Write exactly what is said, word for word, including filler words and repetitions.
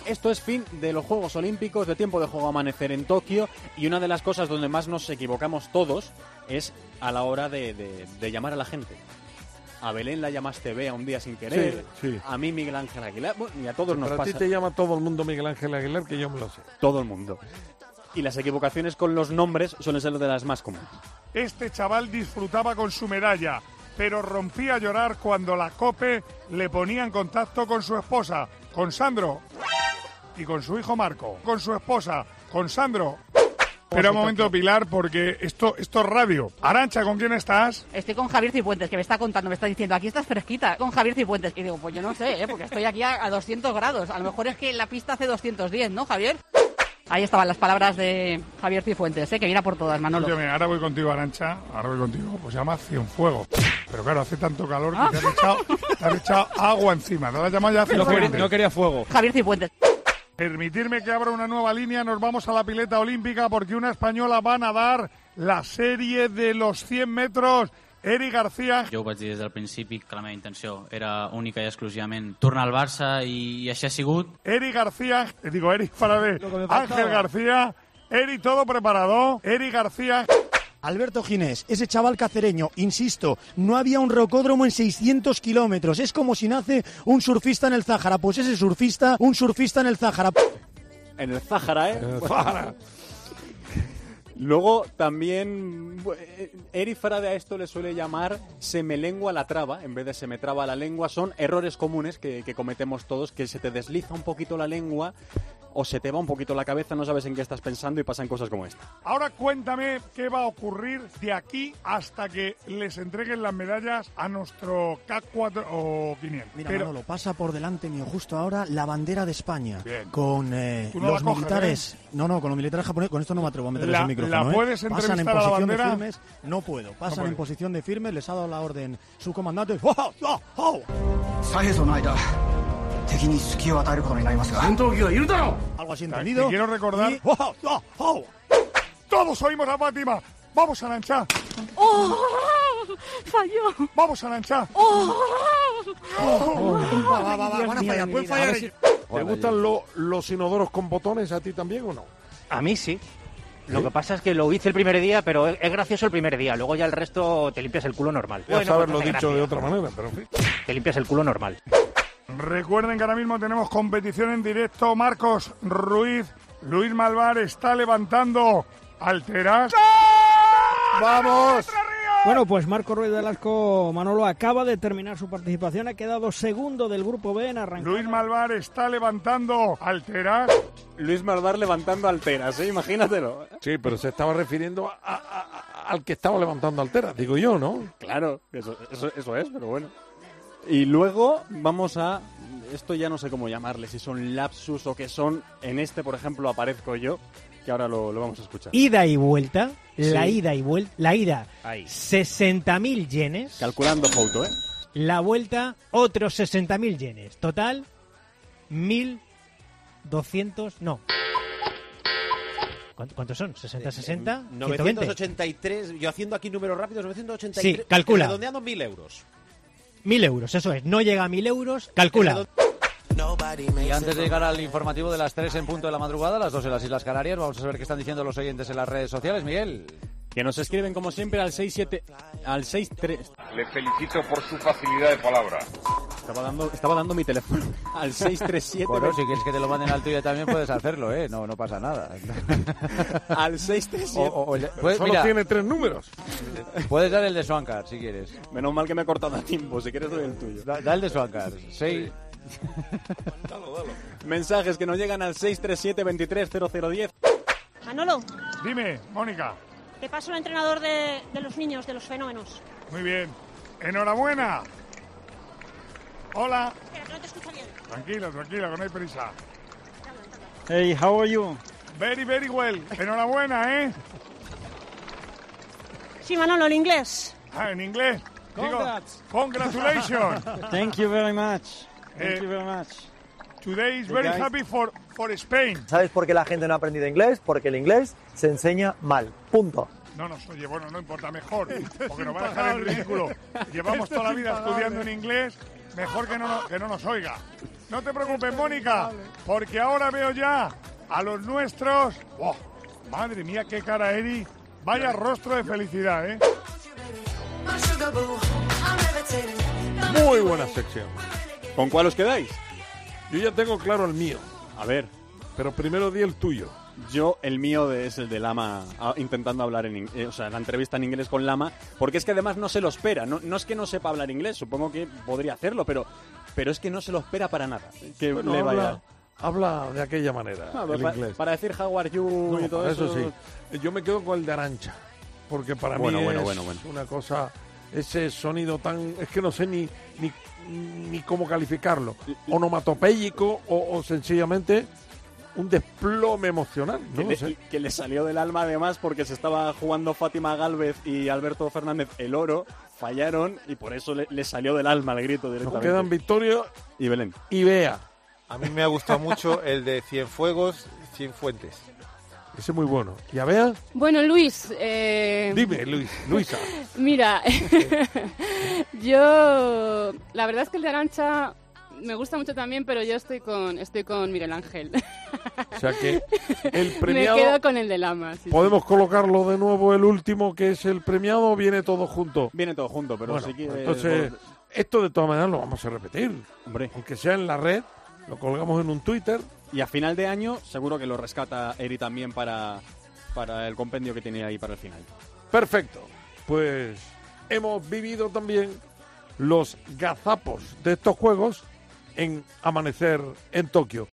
esto es fin de los Juegos Olímpicos, de tiempo de juego amanecer en Tokio, y una de las cosas donde más nos equivocamos todos es a la hora de, de, de llamar a la gente. A Belén la llamaste Bea un día sin querer, sí, sí. A mí Miguel Ángel Aguilar, bueno, y a todos nos pasa. pasa. A ti te llama todo el mundo Miguel Ángel Aguilar, que yo me lo sé. Todo el mundo. Y las equivocaciones con los nombres suelen ser de las más comunes. Este chaval disfrutaba con su medalla, pero rompía a llorar cuando la COPE le ponía en contacto con su esposa, con Sandro, y con su hijo Marco, con su esposa, con Sandro. Espera un momento, Pilar, porque esto, esto es radio. Arantxa, ¿con quién estás? Estoy con Javier Cifuentes, que me está contando, me está diciendo, aquí estás fresquita, con Javier Cifuentes. Y digo, pues yo no sé, ¿eh? Porque estoy aquí a, a doscientos grados. A lo mejor es que la pista hace doscientos diez, ¿no, Javier? Ahí estaban las palabras de Javier Cifuentes, ¿eh? Que viene a por todas, Manolo. Oye, ahora voy contigo, Arantxa, ahora voy contigo. Pues se llama Cienfuegos. Pero claro, hace tanto calor que te has echado, te has echado agua encima. Te la has llamado ya Cienfuegos. No, no quería fuego. Javier Cifuentes. Permitirme que abra una nueva línea, nos vamos a la pileta olímpica porque una española va a nadar la serie de los cien metros. Eri García. Jo ho vaig dir des del principi que la meva intenció era única i exclusivament tornar al Barça i, i així ha sigut. Eri García, digo Eri Faraday, Ángel García, Eri todo preparado, Eri García. Alberto Ginés, ese chaval cacereño, insisto, no había un rocódromo en seiscientos kilómetros. Es como si nace un surfista en el Záhara. Pues ese surfista, un surfista en el Záhara. En el Záhara, ¿eh? En el Záhara. Luego también Eri Faraday a esto le suele llamar se me lengua la traba, en vez de se me traba la lengua. Son errores comunes que, que cometemos todos, que se te desliza un poquito la lengua o se te va un poquito la cabeza, no sabes en qué estás pensando y pasan cosas como esta. Ahora cuéntame qué va a ocurrir de aquí hasta que les entreguen las medallas a nuestro K cuatro o quinientos. Mira, Pero... Manolo, pasa por delante mío justo ahora la bandera de España. Bien. Con eh, no los la coges, militares... ¿eh? No, no, con los militares japoneses, con esto no me atrevo a meterles La- el micrófono. ¿la ¿eh? puedes Pasan en entrevistar a la posición de bandera? firmes, no puedo. Pasan No en puedes. posición de firmes, les ha dado la orden su comandante. ¡Oh, oh, oh! Algo así entendido. Te quiero recordar- Y- ¡Oh, oh, oh! Todos oímos a Fátima. Vamos, Arantxa. ¡Oh! Falló. Vamos, Arantxa. ¡Oh! Va, va, va, va, van a fallar, pueden fallar. ellos. ¿Te gustan lo- los inodoros con botones a ti también o no? A mí sí. Lo que pasa es que lo hice el primer día, pero es es gracioso el primer día. Luego ya el resto te limpias el culo normal. Puedes Bueno, haberlo pues hace dicho de gracia. otra manera, pero en fin. Te limpias el culo normal. Recuerden que ahora mismo tenemos competición en directo. Marcos Ruiz, Luis Malvar está levantando alteras. ¡Vamos! Bueno, pues Marco Ruiz Velasco, Manolo, acaba de terminar su participación. Ha quedado segundo del grupo B en arrancar. Luis Malvar está levantando alteras. Luis Malvar levantando alteras, ¿eh? Imagínatelo. Sí, pero se estaba refiriendo a- a- a- al que estaba levantando alteras, digo yo, ¿no? Claro, eso, eso, eso es, pero bueno. Y luego vamos a... Esto ya no sé cómo llamarle, si son lapsus o qué son. En este, por ejemplo, aparezco yo, que ahora lo, lo vamos a escuchar. Ida y vuelta, Sí. la ida y vuelta, la ida Ahí. sesenta mil yenes, Calculando foto, ¿eh? la vuelta otros sesenta mil yenes, total mil doscientos, no. ¿Cuánto- ¿Cuántos son? ¿sesenta, sesenta? ¿ciento veinte? novecientos ochenta y tres, yo haciendo aquí números rápidos, novecientos ochenta y tres. Sí, calcula. Redondeando mil euros. Mil euros, eso es, no llega a mil euros, calcula. Y antes de llegar al informativo de las tres en punto de la madrugada, las dos en las Islas Canarias, vamos a saber qué están diciendo los oyentes en las redes sociales. Miguel. Que nos escriben como siempre al seis siete... Al seis tres... Le felicito por su facilidad de palabra. Estaba dando, estaba dando mi teléfono. Al seis tres siete... Bueno, si quieres que te lo manden al tuyo también puedes hacerlo, ¿eh? No, no pasa nada. Al seis tres O, siete... o- o el de- puedes, Solo mira, tiene tres números. puedes dar el de Swankar si quieres. Menos mal que me he cortado a tiempo, si quieres doy el tuyo. Da, da el de Swankar. Seis. Mensajes que nos llegan al seis tres siete veintitrés cero cero diez. Manolo, Dime, Mónica. te paso el entrenador de, de los niños, de los fenómenos. Muy bien. Enhorabuena. Hola. Espera, que no te escucho bien. Tranquila, tranquila, que no hay prisa. Hey, how are you? Very, very well. Enhorabuena, ¿eh? Sí, Manolo, el inglés. Ah, en inglés. Digo, Congrats. congratulations. Thank you very much. Thank Thank you very much. Today is very happy for, for Spain. ¿Sabes por qué la gente no ha aprendido inglés? Porque el inglés se enseña mal. Punto. No nos oye, bueno, no importa, mejor, porque nos va a dejar en ridículo. Llevamos toda la vida estudiando en inglés, mejor que no, no- que no nos oiga. No te preocupes, Mónica, porque ahora veo ya a los nuestros. ¡Oh! Madre mía, qué cara, Eri. Vaya rostro de felicidad, ¿eh? Muy buena sección. ¿Con cuál os quedáis? Yo ya tengo claro el mío. A ver. Pero primero di el tuyo. Yo, el mío de- es el de Lama a- intentando hablar en inglés, o sea, la entrevista en inglés con Lama, porque es que además no se lo espera. No, no es que no sepa hablar inglés, supongo que podría hacerlo, pero, pero es que no se lo espera para nada. Que Bueno, le vaya... habla, habla de aquella manera, Ah, el pa- inglés. Para decir how are you No, y todo para eso. eso sí. Yo me quedo con el de Arantxa, porque para Bueno, mí bueno, es bueno, bueno. una cosa, ese sonido tan, es que no sé ni ni, ni cómo calificarlo, onomatopéyico o, o sencillamente un desplome emocional, Que, no le, lo sé. que le salió del alma además porque se estaba jugando Fátima Gálvez y Alberto Fernández el oro, fallaron y por eso le, le salió del alma el grito Nos directamente. quedan Victoria y Belén. y Bea. A mí me ha gustado mucho el de Cienfuegos, Cienfuentes. Ese es muy bueno. ¿Y a Bea? Bueno, Luis, eh, Dime, Luis, Luisa. mira, yo la verdad es que el de Arantxa me gusta mucho también, pero yo estoy con estoy con Miguel Ángel. O sea que el premiado... Me quedo con el de Lama. sí, ¿Podemos colocarlo de nuevo el último, que es el premiado, o viene todo junto? Viene todo junto, pero Bueno, si quiere... entonces, esto de todas maneras lo vamos a repetir. Hombre. Aunque sea en la red, lo colgamos en un Twitter. Y a final de año seguro que lo rescata Eri también para, para el compendio que tiene ahí para el final. Perfecto. Pues hemos vivido también los gazapos de estos juegos en Amanecer en Tokio.